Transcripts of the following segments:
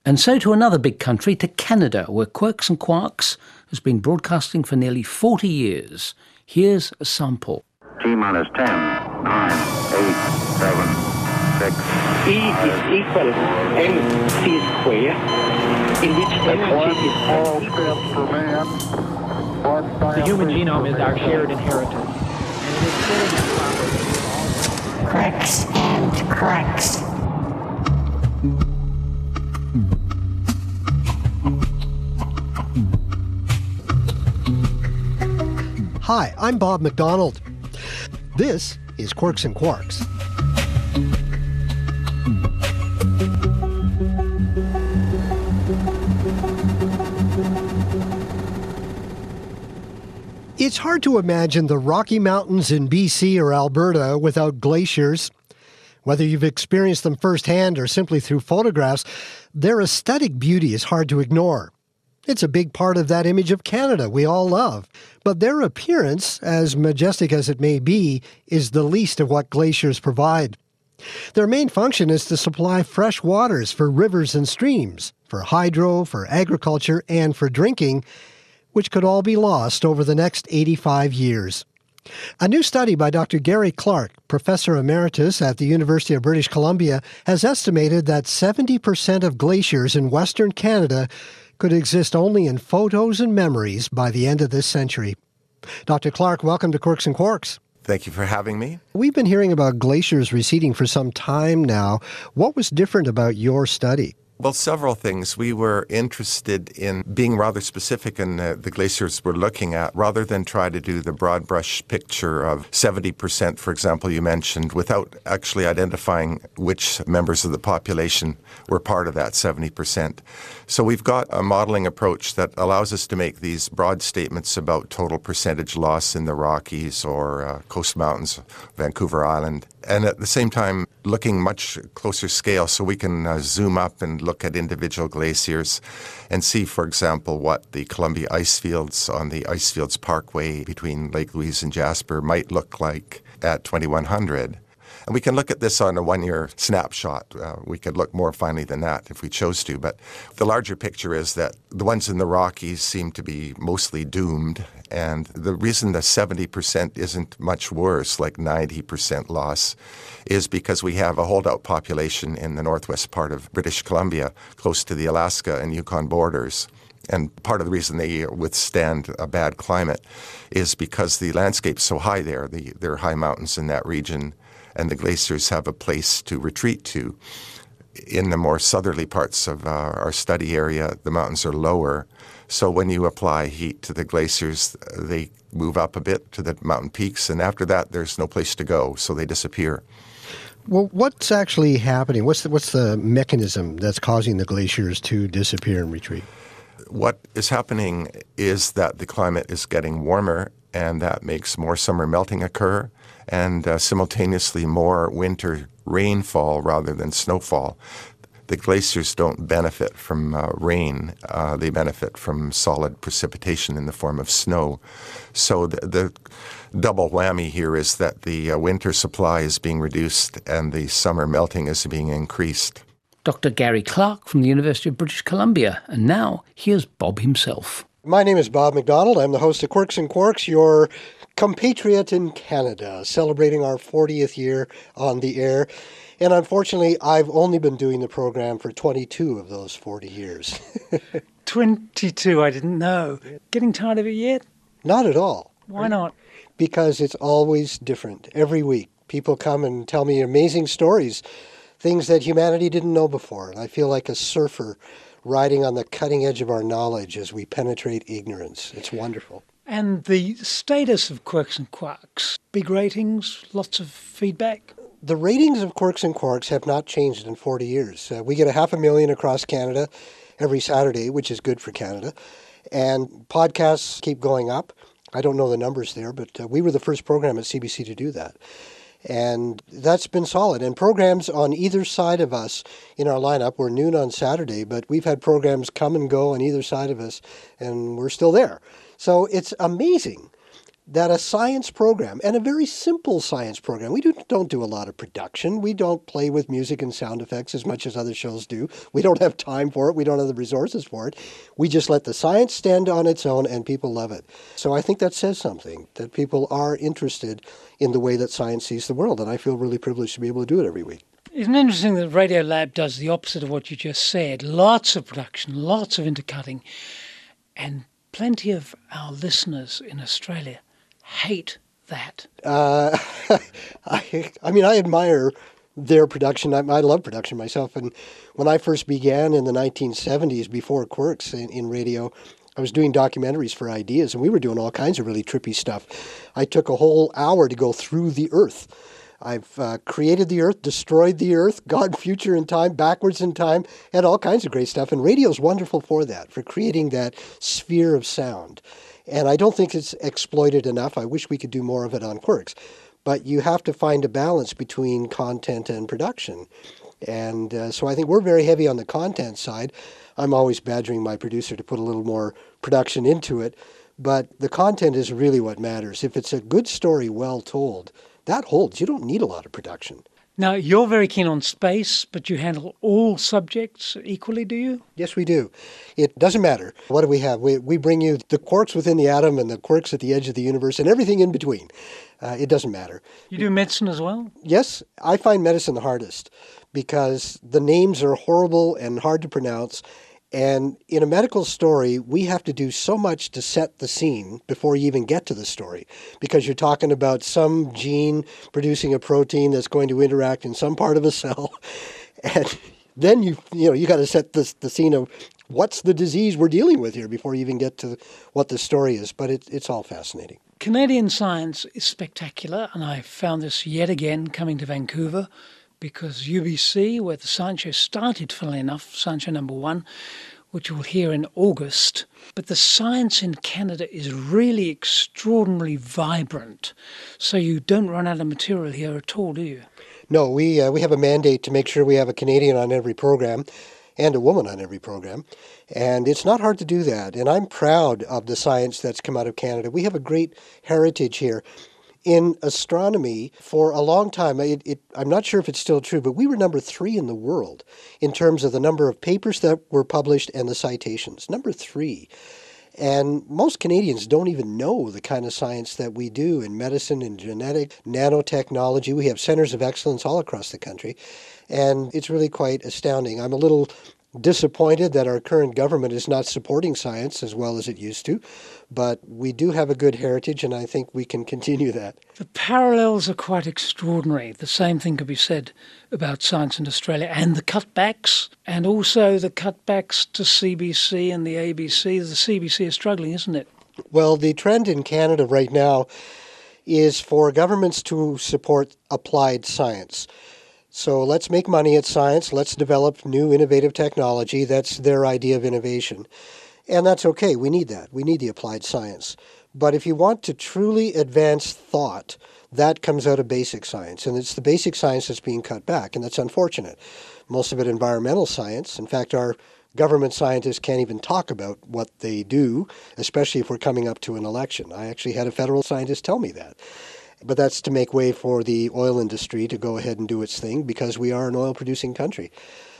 And so to another big country, to Canada, where Quirks and Quarks has been broadcasting for nearly 40 years. Here's a sample. T-minus 10, 9, 8, 7, 6. E is equal mc squared, in which energy is The human genome is our shared inheritance. Quirks and Quarks. Hi, I'm Bob McDonald. This is Quirks and Quarks. It's hard to imagine the Rocky Mountains in BC or Alberta without glaciers. Whether you've experienced them firsthand or simply through photographs, their aesthetic beauty is hard to ignore. It's a big part of that image of Canada we all love. But their appearance, as majestic as it may be, is the least of what glaciers provide. Their main function is to supply fresh waters for rivers and streams, for hydro, for agriculture, and for drinking, which could all be lost over the next 85 years. A new study by Dr. Gary Clark, Professor Emeritus at the University of British Columbia, has estimated that 70% of glaciers in Western Canada could exist only in photos and memories by the end of this century. Dr. Clark, welcome to Quirks and Quarks. Thank you for having me. We've been hearing about glaciers receding for some time now. What was different about your study? Well, several things. We were interested in being rather specific in the glaciers we're looking at, rather than try to do the broad brush picture of 70%, for example, you mentioned, without actually identifying which members of the population were part of that 70%. So we've got a modeling approach that allows us to make these broad statements about total percentage loss in the Rockies or Coast Mountains, Vancouver Island, and at the same time looking much closer scale so we can zoom up and look at individual glaciers and see, for example, what the Columbia ice fields on the Icefields Parkway between Lake Louise and Jasper might look like at 2100. And we can look at this on a one-year snapshot. We could look more finely than that if we chose to. But the larger picture is that the ones in the Rockies seem to be mostly doomed. And the reason the 70% isn't much worse, like 90% loss, is because we have a holdout population in the northwest part of British Columbia, close to the Alaska and Yukon borders. And part of the reason they withstand a bad climate is because the landscape's so high there. There are high mountains in that region, and the glaciers have a place to retreat to. In the more southerly parts of our study area, the mountains are lower. So when you apply heat to the glaciers, they move up a bit to the mountain peaks, and after that, there's no place to go, so they disappear. Well, what's actually happening? What's the mechanism that's causing the glaciers to disappear and retreat? What is happening is that the climate is getting warmer, and that makes more summer melting occur, and simultaneously more winter rainfall rather than snowfall. The glaciers don't benefit from rain. They benefit from solid precipitation in the form of snow. So the double whammy here is that the winter supply is being reduced and the summer melting is being increased. Dr. Gary Clark from the University of British Columbia. And now, here's Bob himself. My name is Bob McDonald. I'm the host of Quirks and Quarks, your compatriot in Canada, celebrating our 40th year on the air. And unfortunately, I've only been doing the program for 22 of those 40 years. 22, I didn't know. Getting tired of it yet? Not at all. Why not? Because it's always different. Every week, people come and tell me amazing stories, things that humanity didn't know before. And I feel like a surfer riding on the cutting edge of our knowledge as we penetrate ignorance. It's wonderful. And the status of Quirks and Quarks? Big ratings, lots of feedback? The ratings of Quirks and Quarks have not changed in 40 years. We get 500,000 across Canada every Saturday, which is good for Canada. And podcasts keep going up. I don't know the numbers there, but we were the first program at CBC to do that. And that's been solid. And programs on either side of us in our lineup, we're noon on Saturday, but we've had programs come and go on either side of us, and we're still there. So it's amazing that a science program, and a very simple science program, we don't do a lot of production. We don't play with music and sound effects as much as other shows do. We don't have time for it. We don't have the resources for it. We just let the science stand on its own, and people love it. So I think that says something, that people are interested in the way that science sees the world, and I feel really privileged to be able to do it every week. Isn't it interesting that Radiolab does the opposite of what you just said? Lots of production, lots of intercutting, and plenty of our listeners in Australia hate that. I mean, I admire their production. I love production myself. And when I first began in the 1970s, before Quirks in radio, I was doing documentaries for Ideas, and we were doing all kinds of really trippy stuff. I took a whole hour to go through the Earth. I've created the Earth, destroyed the Earth, gone future in time, backwards in time, had all kinds of great stuff. And radio's wonderful for that, for creating that sphere of sound. And I don't think it's exploited enough. I wish we could do more of it on Quirks. But you have to find a balance between content and production. And so I think we're very heavy on the content side. I'm always badgering my producer to put a little more production into it. But the content is really what matters. If it's a good story well told, that holds. You don't need a lot of production. Now, you're very keen on space, but you handle all subjects equally, do you? Yes, we do. It doesn't matter. What do we have? We bring you the quarks within the atom and the quirks at the edge of the universe and everything in between. It doesn't matter. You do medicine as well? Yes, I find medicine the hardest because the names are horrible and hard to pronounce. And in a medical story, we have to do so much to set the scene before you even get to the story, because you're talking about some gene producing a protein that's going to interact in some part of a cell. And then you got to set the scene of what's the disease we're dealing with here before you even get to what the story is. But it's all fascinating. Canadian science is spectacular, and I found this yet again coming to Vancouver, because UBC, where the Science Show started, funnily enough, Science Show number 1, which we'll hear in August. But the science in Canada is really extraordinarily vibrant. So you don't run out of material here at all, do you? No, we have a mandate to make sure we have a Canadian on every program and a woman on every program. And it's not hard to do that. And I'm proud of the science that's come out of Canada. We have a great heritage here. In astronomy, for a long time, I'm not sure if it's still true, but we were number 3 in the world in terms of the number of papers that were published and the citations. Number 3. And most Canadians don't even know the kind of science that we do in medicine, in genetic, nanotechnology. We have centers of excellence all across the country. And it's really quite astounding. I'm a little disappointed that our current government is not supporting science as well as it used to, but we do have a good heritage, and I think we can continue that. The parallels are quite extraordinary. The same thing could be said about science in Australia, and the cutbacks, and also the cutbacks to CBC and the ABC. The CBC is struggling, isn't it? Well, the trend in Canada right now is for governments to support applied science. So let's make money at science. Let's develop new innovative technology. That's their idea of innovation. And that's okay. We need that. We need the applied science. But if you want to truly advance thought, that comes out of basic science. And it's the basic science that's being cut back. And that's unfortunate. Most of it environmental science. In fact, our government scientists can't even talk about what they do, especially if we're coming up to an election. I actually had a federal scientist tell me that. But that's to make way for the oil industry to go ahead and do its thing, because we are an oil-producing country.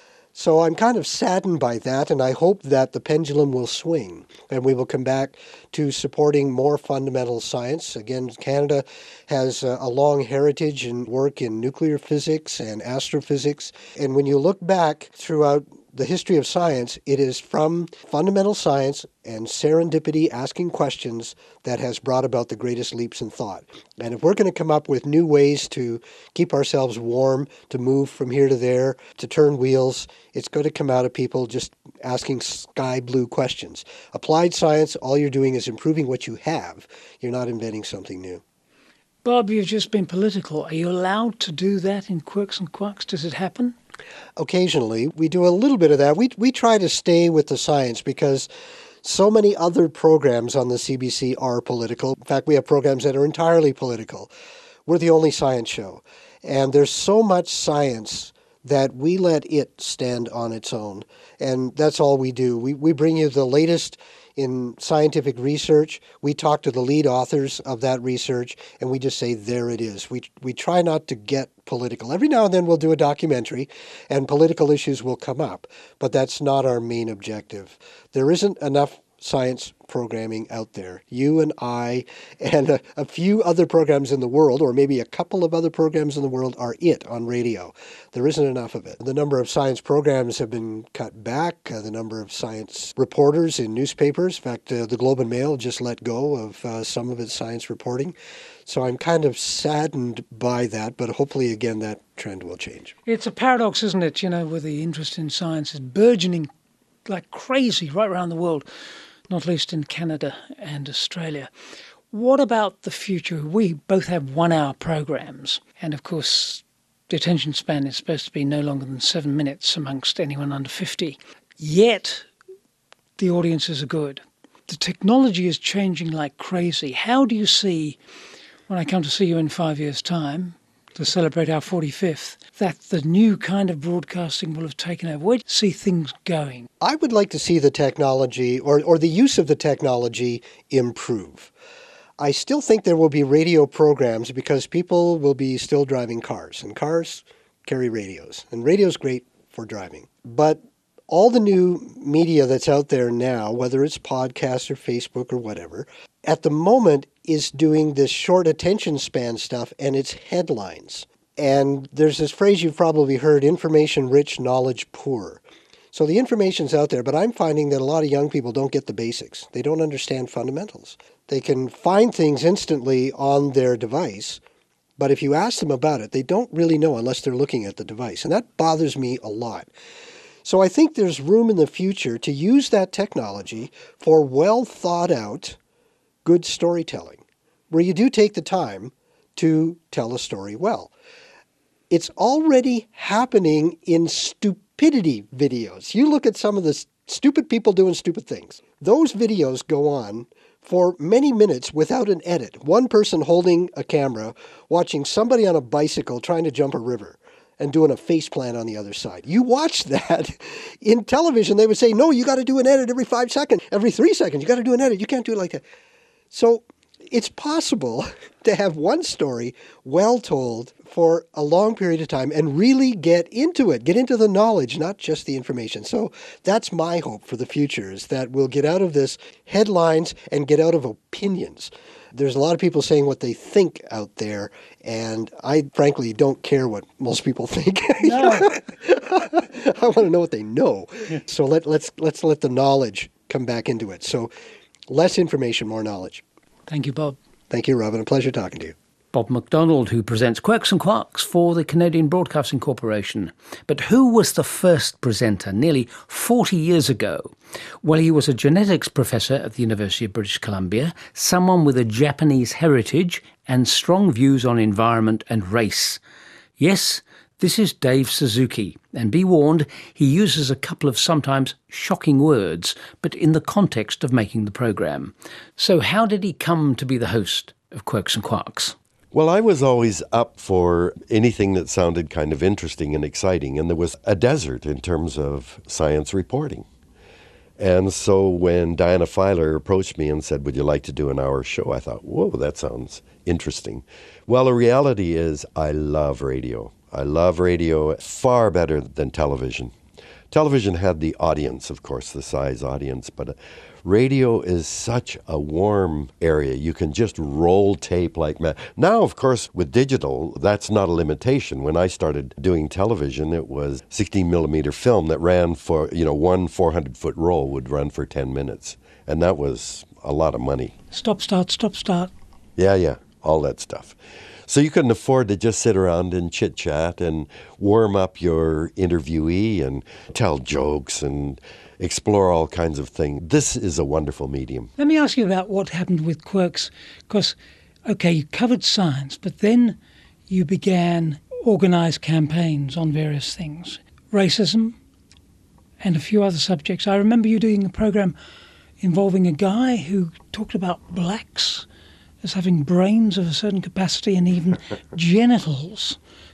So I'm kind of saddened by that, and I hope that the pendulum will swing and we will come back to supporting more fundamental science. Again, Canada has a long heritage and work in nuclear physics and astrophysics. And when you look back throughout the history of science, it is from fundamental science and serendipity, asking questions, that has brought about the greatest leaps in thought. And if we're going to come up with new ways to keep ourselves warm, to move from here to there, to turn wheels, it's going to come out of people just asking sky blue questions. Applied science, all you're doing is improving what you have. You're not inventing something new. Bob, you've just been political. Are you allowed to do that in Quirks and Quarks? Does it happen? Occasionally. We do a little bit of that. We try to stay with the science because so many other programs on the CBC are political. In fact, we have programs that are entirely political. We're the only science show. And there's so much science that we let it stand on its own. And that's all we do. We bring you the latest in scientific research. We talk to the lead authors of that research, and we just say, there it is. We try not to get political. Every now and then we'll do a documentary, and political issues will come up, but that's not our main objective. There isn't enough science programming out there. You and I and a few other programs in the world, or maybe a couple of other programs in the world, are it on radio. There isn't enough of it. The number of science programs have been cut back, the number of science reporters in newspapers. In fact, the Globe and Mail just let go of some of its science reporting. So I'm kind of saddened by that, but hopefully, again, that trend will change. It's a paradox, isn't it, where the interest in science is burgeoning like crazy right around the world, not least in Canada and Australia. What about the future? We both have 1 hour programs, and of course the attention span is supposed to be no longer than 7 minutes amongst anyone under 50. Yet the audiences are good. The technology is changing like crazy. How do you see, when I come to see you in 5 years' time, to celebrate our 45th, that the new kind of broadcasting will have taken over? Where do you see things going? I would like to see the technology or the use of the technology improve. I still think there will be radio programs because people will be still driving cars, and cars carry radios, and radio's great for driving. But all the new media that's out there now, whether it's podcasts or Facebook or whatever, at the moment is doing this short attention span stuff, and it's headlines. And there's this phrase you've probably heard, information rich, knowledge poor. So the information's out there, but I'm finding that a lot of young people don't get the basics. They don't understand fundamentals. They can find things instantly on their device, but if you ask them about it, they don't really know unless they're looking at the device. And that bothers me a lot. So I think there's room in the future to use that technology for well thought out, good storytelling, where you do take the time to tell a story well. It's already happening in stupidity videos. You look at some of the stupid people doing stupid things. Those videos go on for many minutes without an edit. One person holding a camera, watching somebody on a bicycle trying to jump a river and doing a faceplant on the other side. You watch that in television, they would say, no, you got to do an edit every 5 seconds, every 3 seconds, you got to do an edit. You can't do it like that. So it's possible to have one story well told for a long period of time and really get into it, get into the knowledge, not just the information. So that's my hope for the future, is that we'll get out of this headlines and get out of opinions. There's a lot of people saying what they think out there, and I frankly don't care what most people think. No. I want to know what they know. Yeah. So let's let the knowledge come back into it. So less information, more knowledge. Thank you, Bob. Thank you, Robin. A pleasure talking to you. Bob McDonald, who presents Quirks and Quarks for the Canadian Broadcasting Corporation. But who was the first presenter nearly 40 years ago? Well, he was a genetics professor at the University of British Columbia, someone with a Japanese heritage and strong views on environment and race. Yes, this is Dave Suzuki, and be warned, he uses a couple of sometimes shocking words, but in the context of making the program. So how did he come to be the host of Quirks and Quarks? Well, I was always up for anything that sounded kind of interesting and exciting, and there was a desert in terms of science reporting. And so when Diana Filer approached me and said, would you like to do an hour show? I thought, whoa, that sounds interesting. Well, the reality is I love radio. I love radio far better than television. Television had the audience, of course, the size audience, but radio is such a warm area. You can just roll tape like mad. Now, of course, with digital, that's not a limitation. When I started doing television, it was 16-millimeter film that ran for, one 400-foot roll would run for 10 minutes. And that was a lot of money. Stop, start, stop, start. Yeah, all that stuff. So you couldn't afford to just sit around and chit-chat and warm up your interviewee and tell jokes and explore all kinds of things. This is a wonderful medium. Let me ask you about what happened with Quirks, because, okay, you covered science, but then you began organised campaigns on various things, racism and a few other subjects. I remember you doing a program involving a guy who talked about blacks as having brains of a certain capacity and even genitals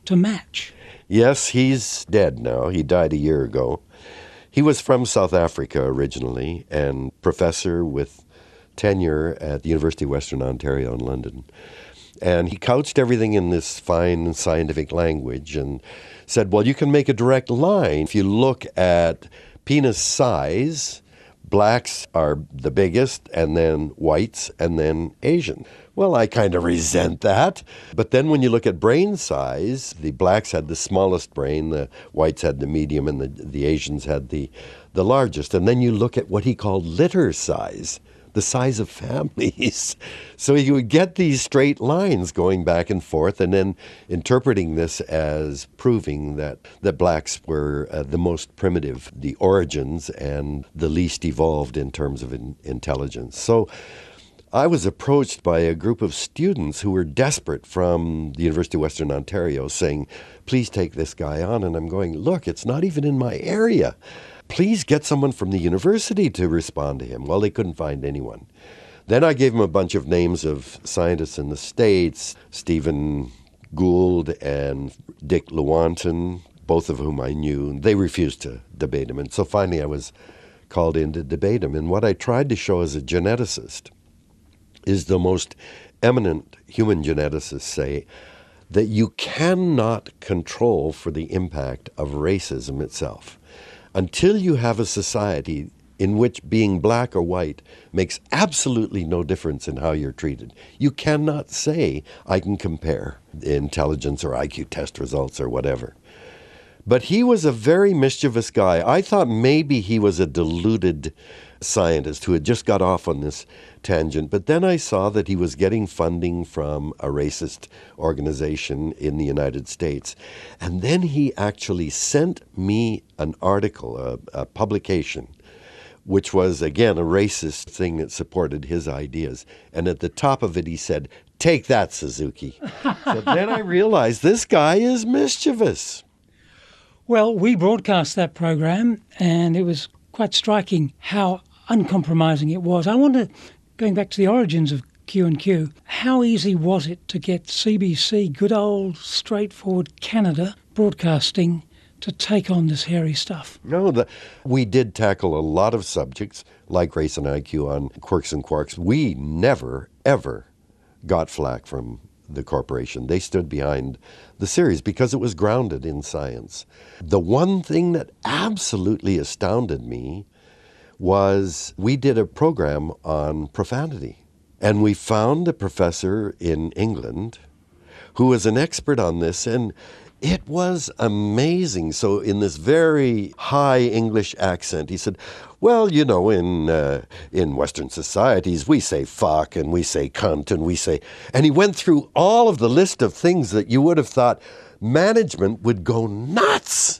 to match. Yes, he's dead now. He died a year ago. He was from South Africa originally and professor with tenure at the University of Western Ontario in London. And he couched everything in this fine scientific language and said, well, you can make a direct line. If you look at penis size, blacks are the biggest, and then whites, and then Asian. Well, I kind of resent that. But then when you look at brain size, the blacks had the smallest brain, the whites had the medium, and the Asians had the largest. And then you look at what he called litter size, the size of families. So you would get these straight lines going back and forth and then interpreting this as proving that blacks were the most primitive, the origins, and the least evolved in terms of intelligence. So I was approached by a group of students who were desperate from the University of Western Ontario saying, please take this guy on. And I'm going, look, it's not even in my area. Please get someone from the university to respond to him. Well, they couldn't find anyone. Then I gave him a bunch of names of scientists in the States, Stephen Gould and Dick Lewontin, both of whom I knew. They refused to debate him. And so finally I was called in to debate him. And what I tried to show as a geneticist is the most eminent human geneticists say that you cannot control for the impact of racism itself. Until you have a society in which being black or white makes absolutely no difference in how you're treated, you cannot say, I can compare intelligence or IQ test results or whatever. But he was a very mischievous guy. I thought maybe he was a deluded scientist who had just got off on this tangent, but then I saw that he was getting funding from a racist organization in the United States. And then he actually sent me an article, a publication, which was, again, a racist thing that supported his ideas. And at the top of it, he said, take that, Suzuki. So then I realized this guy is mischievous. Well, we broadcast that program, and it was quite striking how uncompromising it was. I wonder, going back to the origins of Q&Q, how easy was it to get CBC, good old straightforward Canada broadcasting, to take on this hairy stuff? No, we did tackle a lot of subjects like race and IQ on Quirks and Quarks. We never, ever got flack from the corporation. They stood behind the series because it was grounded in science. The one thing that absolutely astounded me was we did a program on profanity. And we found a professor in England who was an expert on this, and it was amazing. So in this very high English accent, he said, well, you know, in Western societies, we say fuck and we say cunt and we say... And he went through all of the list of things that you would have thought management would go nuts.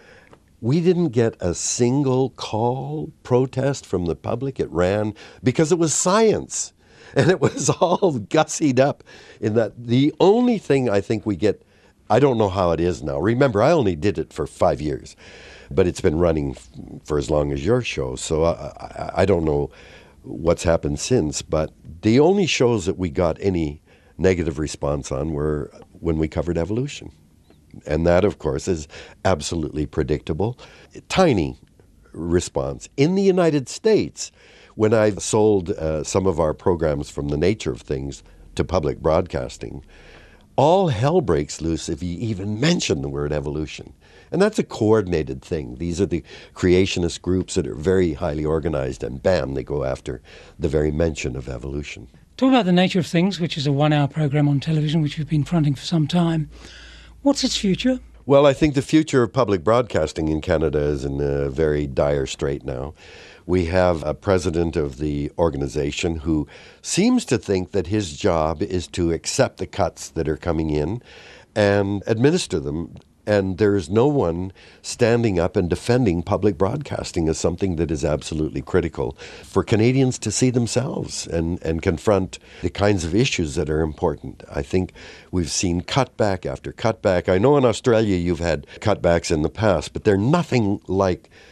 We didn't get a single call, protest from the public. It ran because it was science. And it was all gussied up in that. The only thing I think we get, I don't know how it is now. Remember, I only did it for 5 years, but it's been running for as long as your show. So I don't know what's happened since. But the only shows that we got any negative response on were when we covered evolution. And that, of course, is absolutely predictable. Tiny response. In the United States, when I sold some of our programs from the nature of things to public broadcasting, all hell breaks loose if you even mention the word evolution. And that's a coordinated thing. These are the creationist groups that are very highly organized, and bam, they go after the very mention of evolution. Talk about The Nature of Things, which is a 1-hour program on television, which you've been fronting for some time. What's its future? Well, I think the future of public broadcasting in Canada is in a very dire strait now. We have a president of the organization who seems to think that his job is to accept the cuts that are coming in and administer them. And there's no one standing up and defending public broadcasting as something that is absolutely critical for Canadians to see themselves and confront the kinds of issues that are important. I think we've seen cutback after cutback. I know in Australia you've had cutbacks in the past, but they're nothing like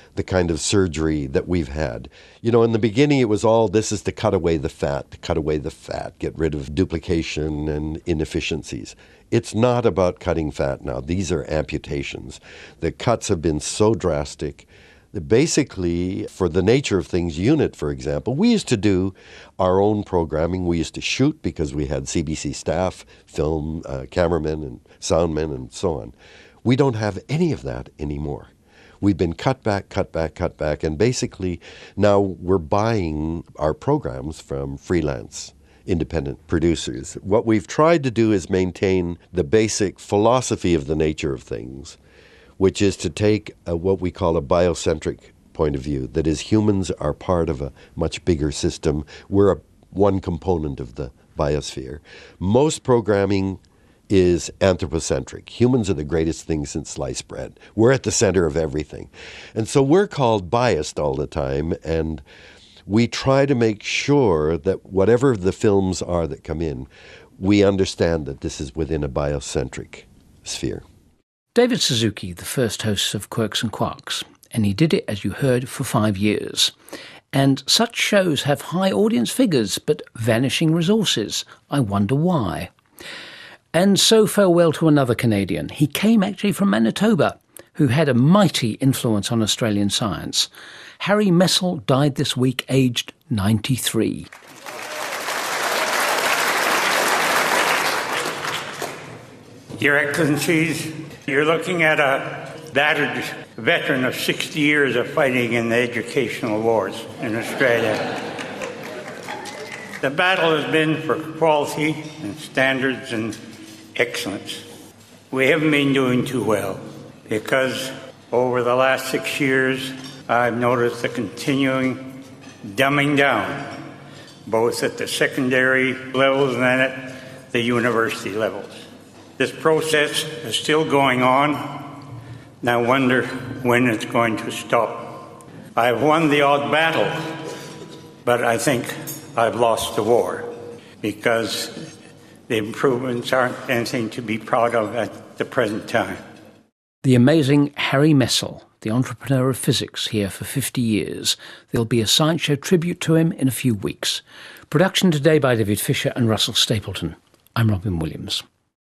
the kind of surgery that we've had. You know, in the beginning it was all, this is to cut away the fat, get rid of duplication and inefficiencies. It's not about cutting fat now. These are amputations. The cuts have been so drastic. Basically, for the Nature of Things unit, for example, we used to do our own programming. We used to shoot because we had CBC staff, film, cameramen and soundmen and so on. We don't have any of that anymore. We've been cut back, and basically now we're buying our programs from freelance independent producers. What we've tried to do is maintain the basic philosophy of the Nature of Things, which is to take what we call a biocentric point of view. That is, humans are part of a much bigger system. We're one component of the biosphere. Most programming is anthropocentric. Humans are the greatest thing since sliced bread. We're at the center of everything. And so we're called biased all the time, and we try to make sure that whatever the films are that come in, we understand that this is within a biocentric sphere. David Suzuki, the first host of Quirks and Quarks, and he did it, as you heard, for 5 years. And such shows have high audience figures, but vanishing resources. I wonder why. And so farewell to another Canadian. He came actually from Manitoba, who had a mighty influence on Australian science. Harry Messel died this week, aged 93. Your Excellencies, you're looking at a battered veteran of 60 years of fighting in the educational wars in Australia. The battle has been for quality and standards and excellence. We haven't been doing too well because over the last 6 years, I've noticed the continuing dumbing down, both at the secondary levels and at the university levels. This process is still going on, and I wonder when it's going to stop. I've won the odd battle, but I think I've lost the war because the improvements aren't anything to be proud of at the present time. The amazing Harry Messel, the entrepreneur of physics, here for 50 years. There'll be a science show tribute to him in a few weeks. Production today by David Fisher and Russell Stapleton. I'm Robin Williams.